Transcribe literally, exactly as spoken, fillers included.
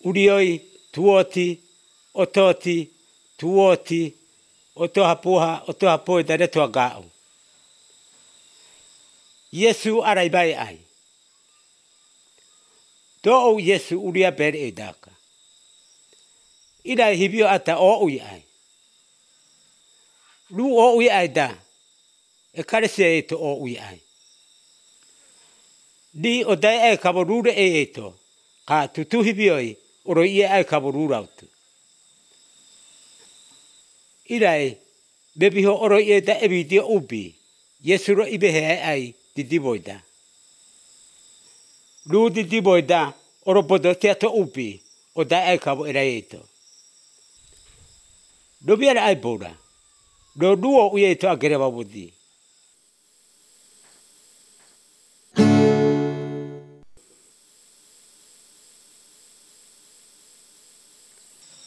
Urioi, tuoti, ototi, tuoti, otohapuha, otohapoe dare toa gao. Yesu araibai ai. To'o Yesu uria bere e daka. Ida hibio ata o ui ai. Lu o ui ai da. E kare se e to o ui ai. Di o dai e kaborure e e to. Ka tutuhi bioi oro ia ai kaborura utu. Irai, bebiho oro ia da e vidio ubi. Yesu ro ibe he ai di diboida. Lu di diboida oro bodo te ato ubi. O dai ai kabo era e to. Do biara ai bora. Do duo uye to agere wabudi.